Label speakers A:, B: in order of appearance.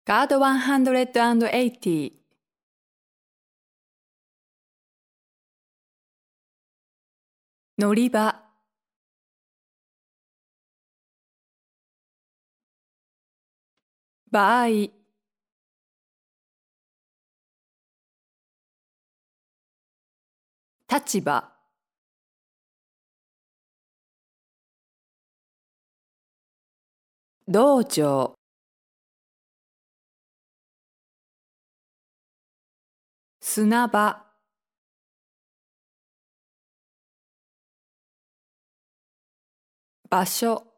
A: ガード180。乗り場。場合。立場。道場。砂場。場所。